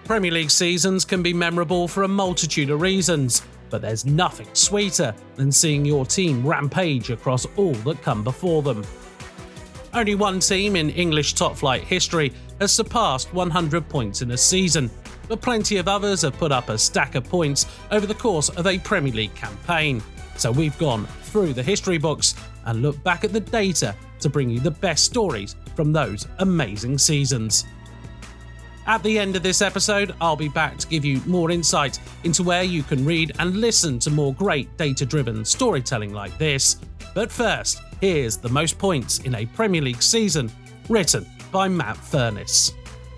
Premier League seasons can be memorable for a multitude of reasons, but there's nothing sweeter than seeing your team rampage across all that come before them. Only one team in English top-flight history has surpassed 100 points in a season, but plenty of others have put up a stack of points over the course of a Premier League campaign. So we've gone through the history books and looked back at the data to bring you the best stories from those amazing seasons. At the end of this episode, I'll be back to give you more insight into where you can read and listen to more great data-driven storytelling like this. But first, here's the most points in a Premier League season, written by Matt Furness.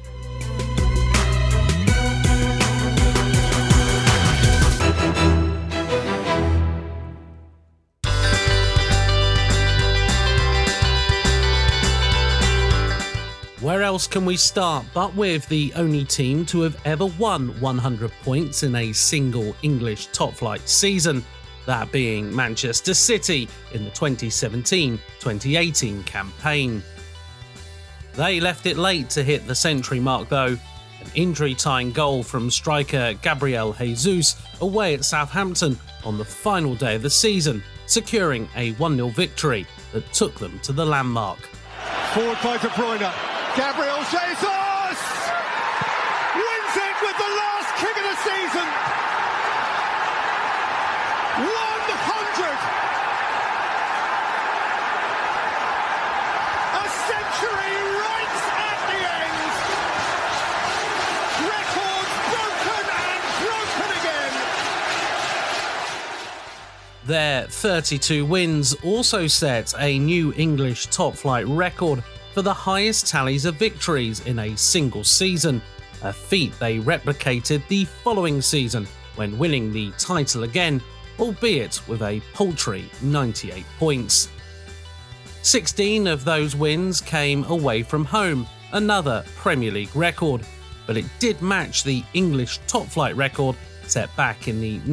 Where else can we start but with the only team to have ever won 100 points in a single English top-flight season, that being Manchester City in the 2017-2018 campaign. They left it late to hit the century mark though, an injury-tying goal from striker Gabriel Jesus away at Southampton on the final day of the season, securing a 1-0 victory that took them to the landmark. Forward by De Bruyne. Gabriel Jesus wins it with the last kick of the season. 100. A century right at the end. Records broken and broken again. Their 32 wins also set a new English top-flight record for the highest tallies of victories in a single season, a feat they replicated the following season when winning the title again, albeit with a paltry 98 points. 16 of those wins came away from home, another Premier League record, but it did match the English top-flight record set back in the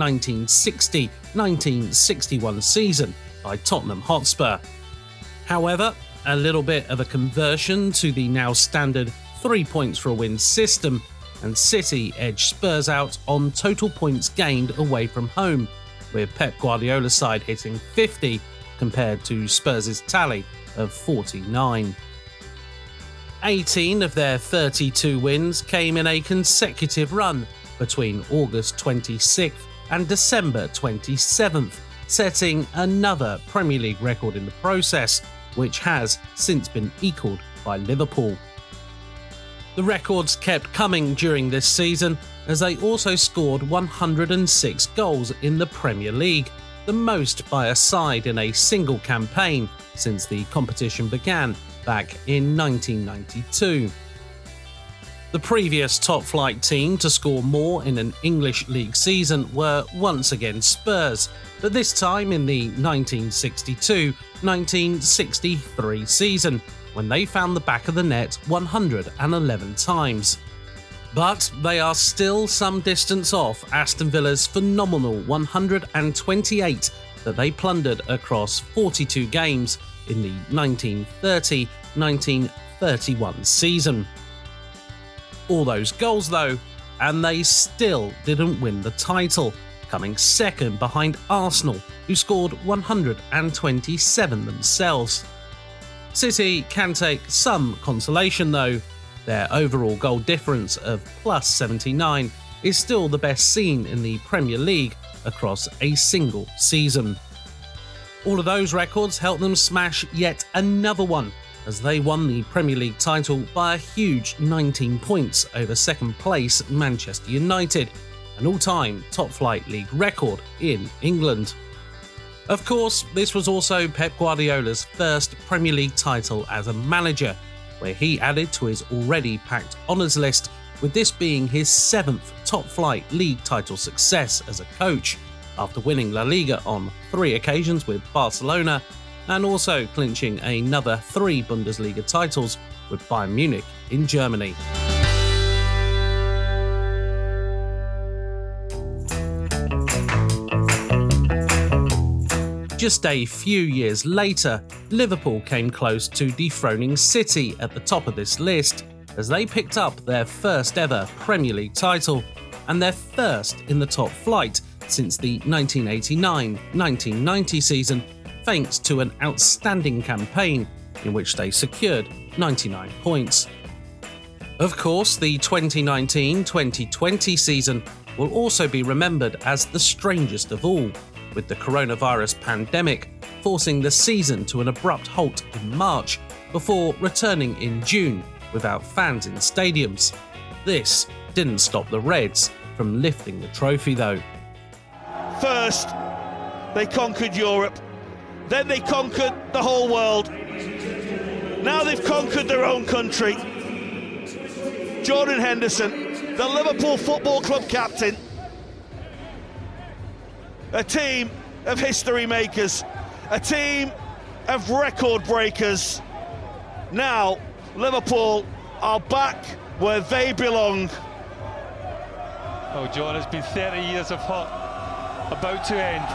1960-1961 season by Tottenham Hotspur. However, a little bit of a conversion to the now standard 3 points for a win system, and City edged Spurs out on total points gained away from home, with Pep Guardiola's side hitting 50 compared to Spurs' tally of 49. 18 of their 32 wins came in a consecutive run between August 26th and December 27th, setting another Premier League record in the process, which has since been equalled by Liverpool. The records kept coming during this season as they also scored 106 goals in the Premier League, the most by a side in a single campaign since the competition began back in 1992. The previous top-flight team to score more in an English league season were once again Spurs, but this time in the 1962-1963 season, when they found the back of the net 111 times. But they are still some distance off Aston Villa's phenomenal 128 that they plundered across 42 games in the 1930-1931 season. All those goals though, and they still didn't win the title, coming second behind Arsenal, who scored 127 themselves. City can take some consolation though. Their overall goal difference of plus 79 is still the best seen in the Premier League across a single season. All of those records helped them smash yet another one, as they won the Premier League title by a huge 19 points over second place Manchester United, an all-time top-flight league record in England. Of course, this was also Pep Guardiola's first Premier League title as a manager, where he added to his already packed honours list, with this being his 7th top-flight league title success as a coach, after winning La Liga on 3 occasions with Barcelona, and also clinching another 3 Bundesliga titles with Bayern Munich in Germany. Just a few years later, Liverpool came close to dethroning City at the top of this list, as they picked up their first ever Premier League title and their first in the top flight since the 1989-1990 season, thanks to an outstanding campaign in which they secured 99 points. Of course, the 2019-2020 season will also be remembered as the strangest of all, with the coronavirus pandemic forcing the season to an abrupt halt in March before returning in June without fans in stadiums. This didn't stop the Reds from lifting the trophy though. First, they conquered Europe, then they conquered the whole world. Now they've conquered their own country. Jordan Henderson, the Liverpool Football Club captain, a team of history makers, a team of record breakers. Now, Liverpool are back where they belong. Oh, John, it's been 30 years of hot, about to end.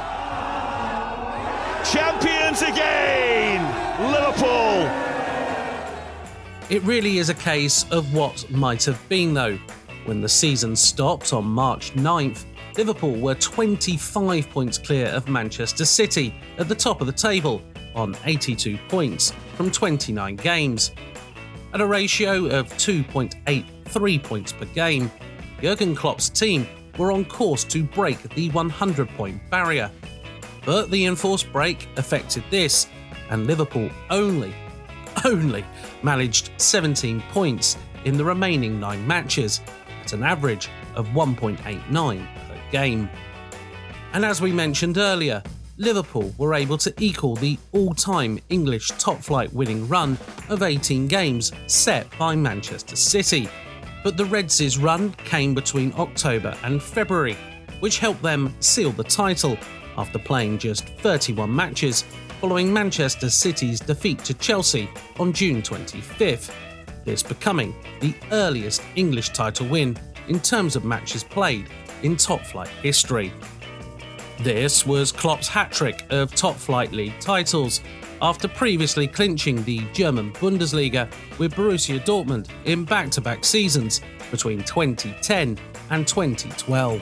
Champions again, Liverpool. It really is a case of what might have been though. When the season stopped on March 9th, Liverpool were 25 points clear of Manchester City at the top of the table on 82 points from 29 games. At a ratio of 2.83 points per game, Jurgen Klopp's team were on course to break the 100-point barrier. But the enforced break affected this, and Liverpool only managed 17 points in the remaining 9 matches, at an average of 1.89 per game. And as we mentioned earlier, Liverpool were able to equal the all-time English top-flight winning run of 18 games set by Manchester City. But the Reds' run came between October and February, which helped them seal the title after playing just 31 matches following Manchester City's defeat to Chelsea on June 25th, this becoming the earliest English title win in terms of matches played in top-flight history. This was Klopp's hat-trick of top-flight league titles, after previously clinching the German Bundesliga with Borussia Dortmund in back-to-back seasons between 2010 and 2012.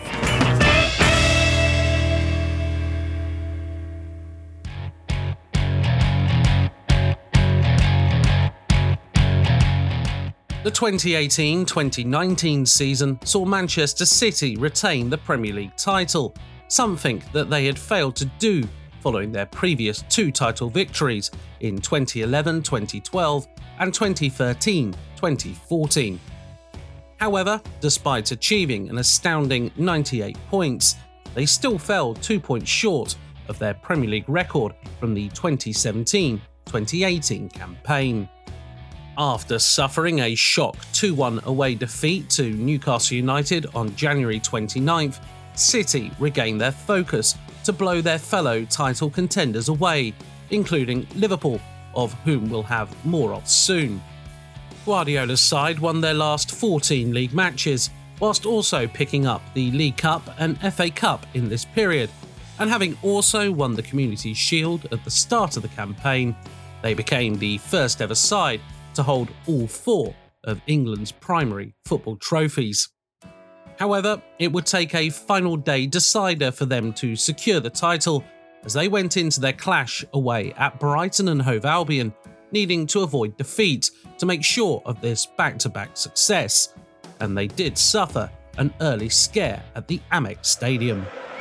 The 2018-2019 season saw Manchester City retain the Premier League title, something that they had failed to do following their previous 2 title victories in 2011-2012 and 2013-2014. However, despite achieving an astounding 98 points, they still fell 2 points short of their Premier League record from the 2017-2018 campaign. After suffering a shock 2-1 away defeat to Newcastle United on January 29th, City regained their focus to blow their fellow title contenders away, including Liverpool, of whom we'll have more of soon. Guardiola's side won their last 14 league matches, whilst also picking up the League Cup and FA Cup in this period, and having also won the Community Shield at the start of the campaign, they became the first ever side to hold all 4 of England's primary football trophies. However, it would take a final day decider for them to secure the title, as they went into their clash away at Brighton and Hove Albion, needing to avoid defeat to make sure of this back-to-back success, and they did suffer an early scare at the Amex Stadium.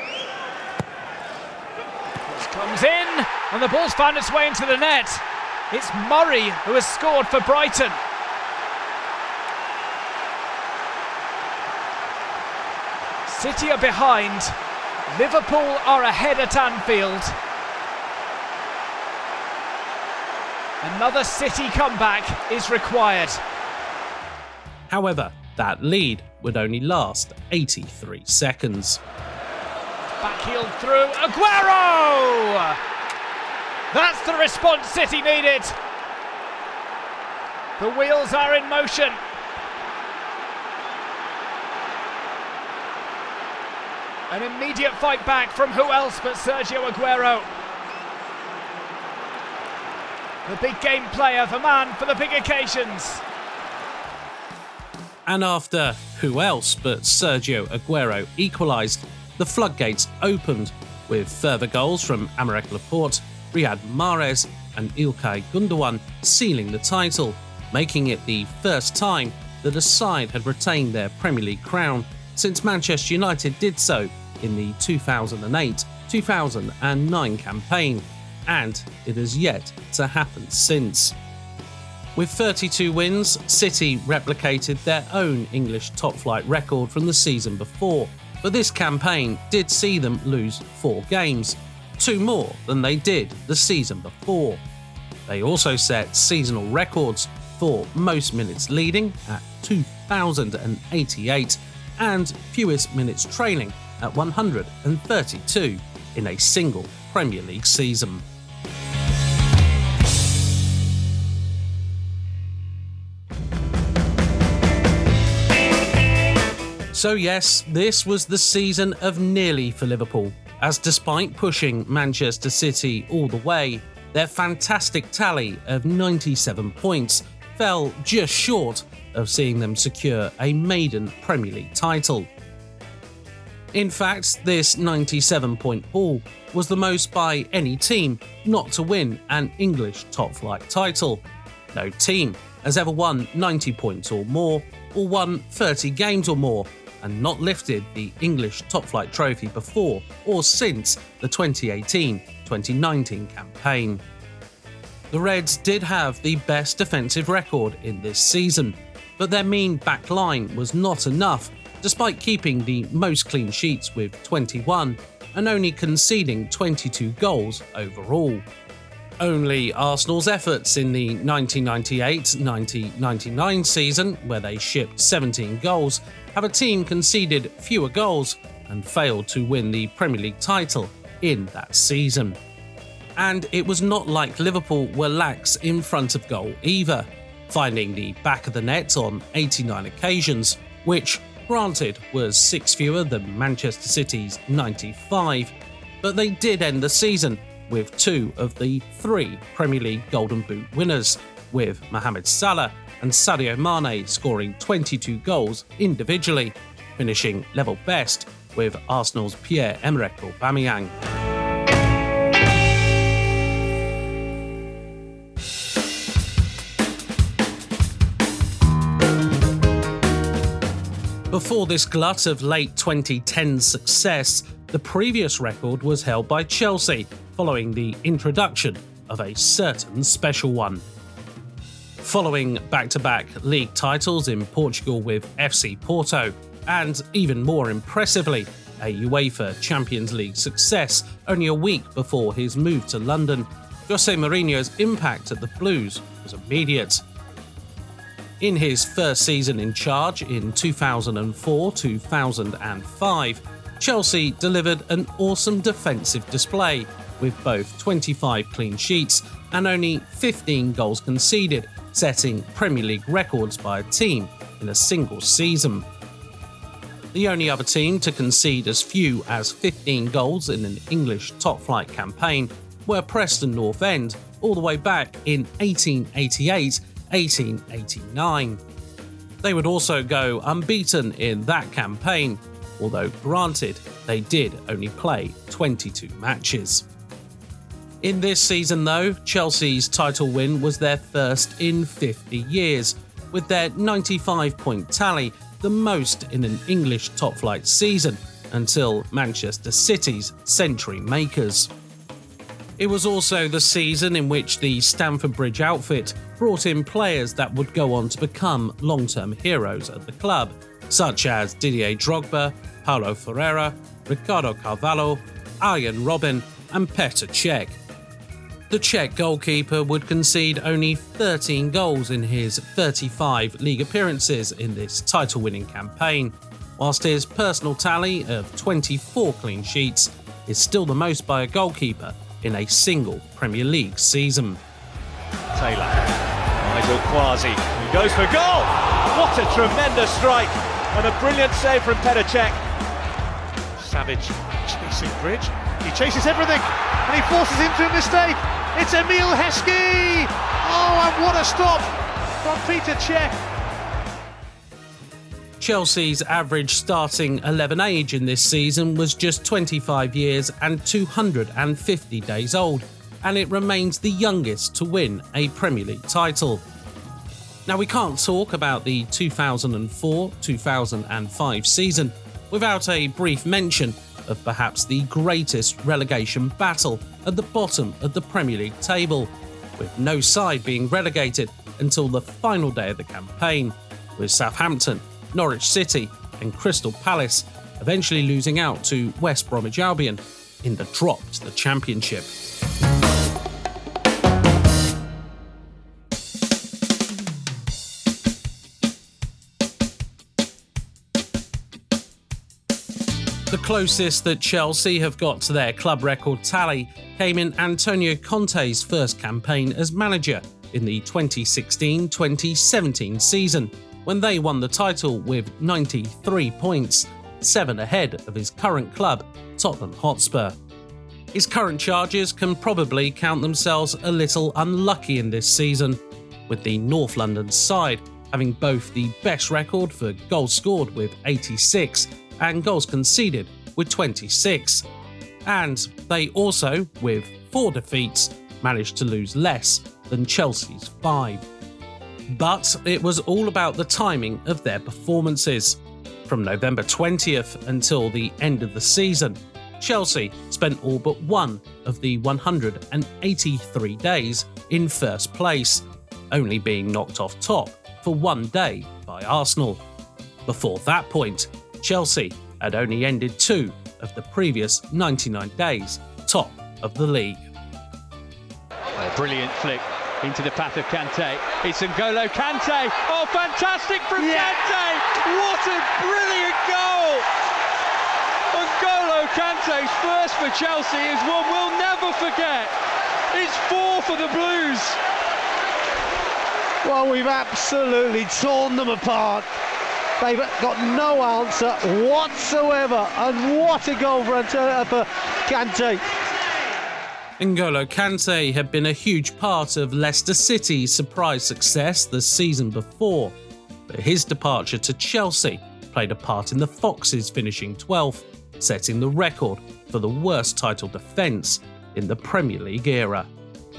This comes in, and the ball's found its way into the net. It's Murray who has scored for Brighton. City are behind. Liverpool are ahead at Anfield. Another City comeback is required. However, that lead would only last 83 seconds. Backheeled through, Aguero! That's the response City needed. The wheels are in motion. An immediate fight back from who else but Sergio Aguero. The big game player, the man for the big occasions. And after who else but Sergio Aguero equalised, the floodgates opened with further goals from Aymeric Laporte, Riyad Mahrez and Ilkay Gundogan sealing the title, making it the first time that a side had retained their Premier League crown since Manchester United did so in the 2008-2009 campaign, and it has yet to happen since. With 32 wins, City replicated their own English top-flight record from the season before, but this campaign did see them lose 4 games, 2 more than they did the season before. They also set seasonal records for most minutes leading at 2,088 and fewest minutes trailing at 132 in a single Premier League season. So yes, this was the season of nearly for Liverpool, as despite pushing Manchester City all the way, their fantastic tally of 97 points fell just short of seeing them secure a maiden Premier League title. In fact, this 97-point haul was the most by any team not to win an English top-flight title. No team has ever won 90 points or more, or won 30 games or more, and not lifted the English top-flight trophy before or since the 2018-2019 campaign. The Reds did have the best defensive record in this season, but their mean back line was not enough, despite keeping the most clean sheets with 21 and only conceding 22 goals overall. Only Arsenal's efforts in the 1998-1999 season, where they shipped 17 goals, have a team conceded fewer goals and failed to win the Premier League title in that season. And it was not like Liverpool were lax in front of goal either, finding the back of the net on 89 occasions, which, granted, was 6 fewer than Manchester City's 95, but they did end the season with 2 of the 3 Premier League Golden Boot winners, with Mohamed Salah and Sadio Mane scoring 22 goals individually, finishing level best with Arsenal's Pierre-Emerick Aubameyang. Before this glut of late 2010s success, the previous record was held by Chelsea following the introduction of a certain special one. Following back-to-back league titles in Portugal with FC Porto, and even more impressively, a UEFA Champions League success only a week before his move to London, Jose Mourinho's impact at the Blues was immediate. In his first season in charge in 2004-2005, Chelsea delivered an awesome defensive display with both 25 clean sheets and only 15 goals conceded, setting Premier League records by a team in a single season. The only other team to concede as few as 15 goals in an English top-flight campaign were Preston North End all the way back in 1888-1889. They would also go unbeaten in that campaign, although granted they did only play 22 matches. In this season though, Chelsea's title win was their first in 50 years, with their 95-point tally the most in an English top-flight season until Manchester City's century makers. It was also the season in which the Stamford Bridge outfit brought in players that would go on to become long-term heroes at the club, such as Didier Drogba, Paulo Ferreira, Ricardo Carvalho, Arjen Robben and Petr Cech. The Czech goalkeeper would concede only 13 goals in his 35 league appearances in this title-winning campaign, whilst his personal tally of 24 clean sheets is still the most by a goalkeeper in a single Premier League season. Taylor, Nigel Quasi, who goes for goal! What a tremendous strike and a brilliant save from Petr Cech. Savage chasing Bridge, he chases everything and he forces into a mistake. It's Emil Heskey! Oh, and what a stop from Petr Cech! Chelsea's average starting 11 age in this season was just 25 years and 250 days old, and it remains the youngest to win a Premier League title. Now, we can't talk about the 2004-2005 season without a brief mention of perhaps the greatest relegation battle at the bottom of the Premier League table, with no side being relegated until the final day of the campaign, with Southampton, Norwich City and Crystal Palace eventually losing out to West Bromwich Albion in the drop to the Championship. The closest that Chelsea have got to their club record tally came in Antonio Conte's first campaign as manager in the 2016-2017 season, when they won the title with 93 points, 7 ahead of his current club, Tottenham Hotspur. His current charges can probably count themselves a little unlucky in this season, with the North London side having both the best record for goals scored with 86 and goals conceded with 26. And they also, with 4 defeats, managed to lose less than Chelsea's 5. But it was all about the timing of their performances. From November 20th until the end of the season, Chelsea spent all but one of the 183 days in first place, only being knocked off top for one day by Arsenal. Before that point, Chelsea had only ended 2 of the previous 99 days top of the league. A brilliant flick into the path of Kante. It's N'Golo Kante. Oh, fantastic from Kante! What a brilliant goal! N'Golo Kante's first for Chelsea is one we'll never forget. It's 4 for the Blues. Well, we've absolutely torn them apart. They've got no answer whatsoever, and what a goal for Kante. N'Golo Kante had been a huge part of Leicester City's surprise success the season before, but his departure to Chelsea played a part in the Foxes finishing 12th, setting the record for the worst title defence in the Premier League era.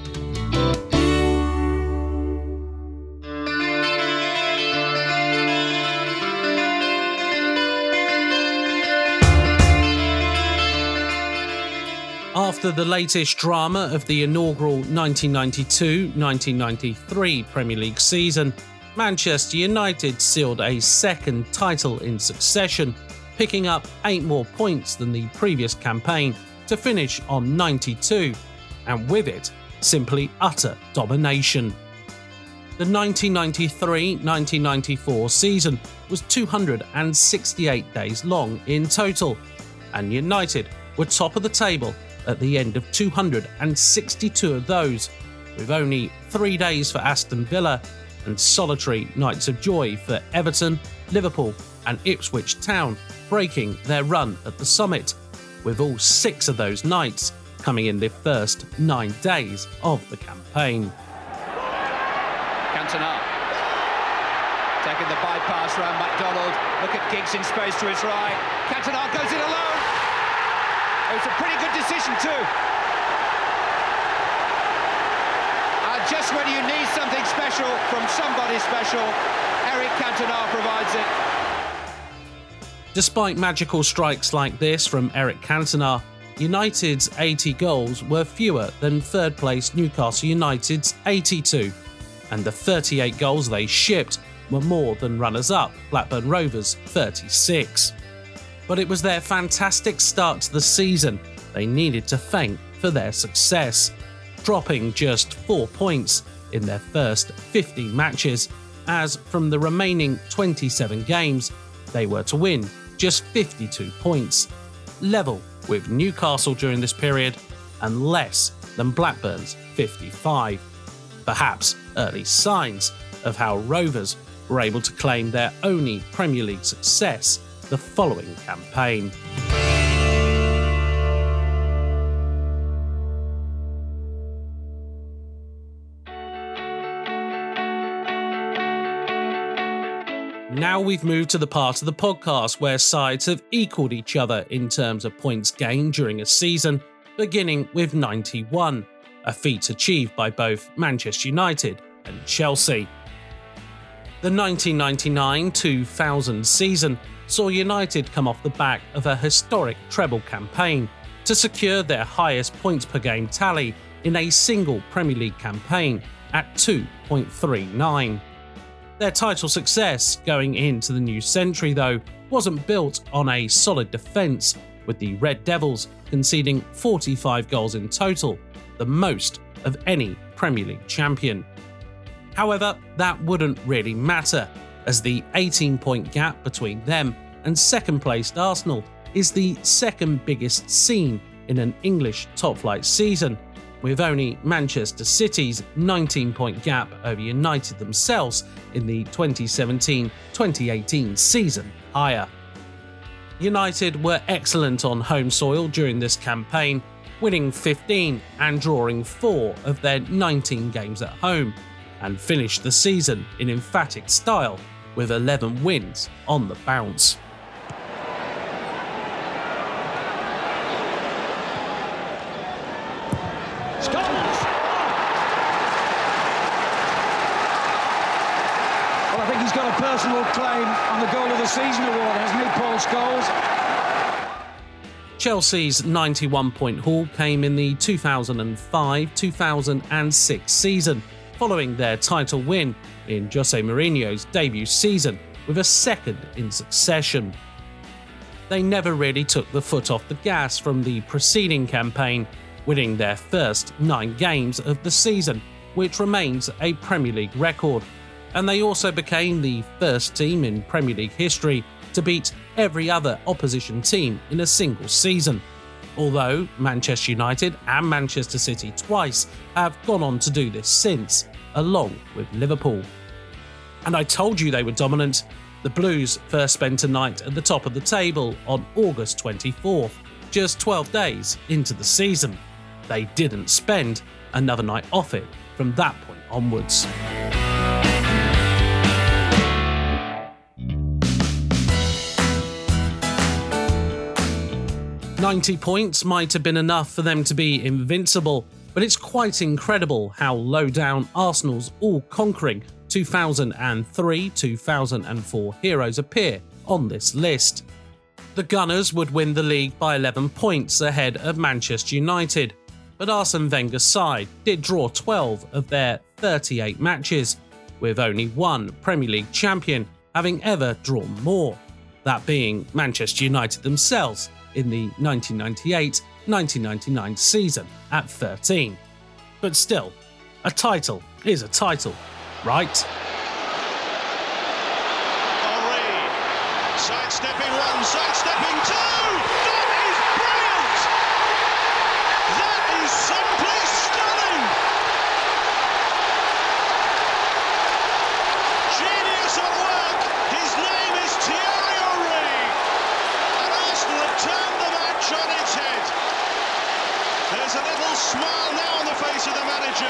After the latest drama of the inaugural 1992-1993 Premier League season, Manchester United sealed a second title in succession, picking up 8 more points than the previous campaign to finish on 92, and with it, simply utter domination. The 1993-1994 season was 268 days long in total, and United were top of the table at the end of 262 of those, with only 3 days for Aston Villa and solitary nights of joy for Everton, Liverpool and Ipswich Town breaking their run at the summit, with all 6 of those nights coming in the first 9 days of the campaign. Cantona taking the bypass round McDonald. Look at Giggs in space to his right. Cantona goes it alone. It was a pretty good decision too. And just when you need something special from somebody special, Eric Cantona provides it. Despite magical strikes like this from Eric Cantona, United's 80 goals were fewer than third place Newcastle United's 82, and the 38 goals they shipped were more than runners-up Blackburn Rovers' 36. But it was their fantastic start to the season they needed to thank for their success, dropping just 4 points in their first 50 matches, as from the remaining 27 games, they were to win just 52 points, level with Newcastle during this period and less than Blackburn's 55. Perhaps early signs of how Rovers were able to claim their only Premier League success the following campaign. Now we've moved to the part of the podcast where sides have equalled each other in terms of points gained during a season, beginning with 91, a feat achieved by both Manchester United and Chelsea. The 1999-2000 season saw United come off the back of a historic treble campaign to secure their highest points per game tally in a single Premier League campaign at 2.39. Their title success going into the new century, though, wasn't built on a solid defence, with the Red Devils conceding 45 goals in total, the most of any Premier League champion. However, that wouldn't really matter, as the 18-point gap between them and second-placed Arsenal is the second biggest seen in an English top-flight season, with only Manchester City's 19-point gap over United themselves in the 2017-2018 season higher. United were excellent on home soil during this campaign, winning 15 and drawing 4 of their 19 games at home, and finished the season in emphatic style with 11 wins on the bounce. Well, I think he's got a personal claim on the Goal of the Season award, hasn't he, Paul Scholes? Chelsea's 91-point haul came in the 2005-2006 season, following their title win in Jose Mourinho's debut season, with a second in succession. They never really took the foot off the gas from the preceding campaign, winning their first 9 games of the season, which remains a Premier League record, and they also became the first team in Premier League history to beat every other opposition team in a single season, although Manchester United and Manchester City twice have gone on to do this since, along with Liverpool. And I told you they were dominant. The Blues first spent a night at the top of the table on August 24th, just 12 days into the season. They didn't spend another night off it from that point onwards. "90 points might have been enough for them to be invincible, but it's quite incredible how low down Arsenal's all-conquering 2003-2004 heroes appear on this list. The Gunners would win the league by 11 points ahead of Manchester United, but Arsene Wenger's side did draw 12 of their 38 matches, with only one Premier League champion having ever drawn more, that being Manchester United themselves in the 1998-1999 season at 13. But still, a title is a title, right? Henry, sidestepping one, sidestepping two! That is brilliant! That is simply stunning! Genius at work! His name is Thierry Henry! And Arsenal have turned the match on its head. There's a little smile now on the face of the manager.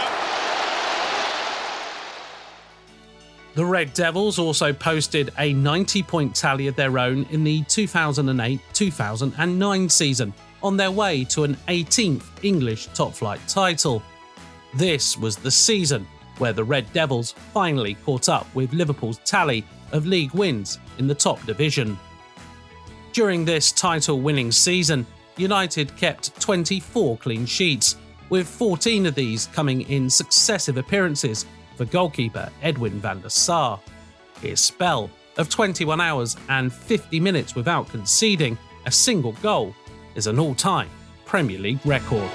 The Red Devils also posted a 90-point tally of their own in the 2008-2009 season, on their way to an 18th English top-flight title. This was the season where the Red Devils finally caught up with Liverpool's tally of league wins in the top division. During this title-winning season, United kept 24 clean sheets, with 14 of these coming in successive appearances for goalkeeper Edwin van der Sar. His spell of 21 hours and 50 minutes without conceding a single goal is an all-time Premier League record.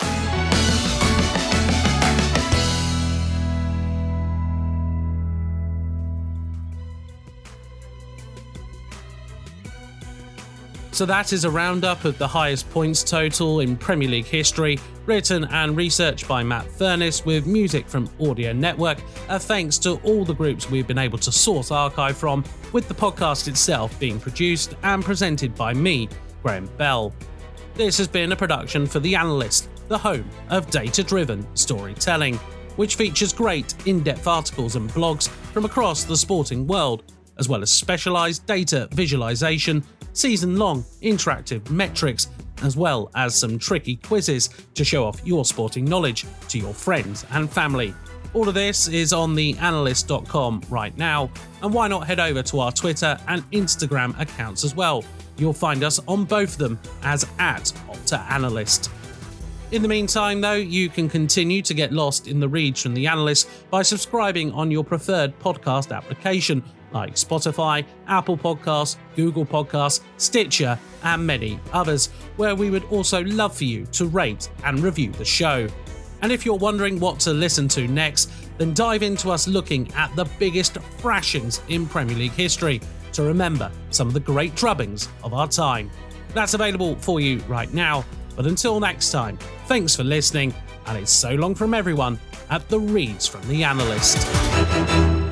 So that is a roundup of the highest points total in Premier League history, written and researched by Matt Furness with music from Audio Network. Thanks to all the groups we've been able to source archive from, with the podcast itself being produced and presented by me, Graham Bell. This has been a production for The Analyst, the home of data-driven storytelling, which features great in-depth articles and blogs from across the sporting world, as well as specialised data visualisation, season-long interactive metrics, as well as some tricky quizzes to show off your sporting knowledge to your friends and family. All of this is on theanalyst.com right now, and why not head over to our Twitter and Instagram accounts as well. You'll find us on both of them as @OptaAnalyst. In the meantime, though, you can continue to get lost in the reads from The Analyst by subscribing on your preferred podcast application like Spotify, Apple Podcasts, Google Podcasts, Stitcher, and many others, where we would also love for you to rate and review the show. And if you're wondering what to listen to next, then dive into us looking at the biggest thrashings in Premier League history to remember some of the great drubbings of our time. That's available for you right now. But until next time, thanks for listening, and it's so long from everyone at the Reads from The Analyst.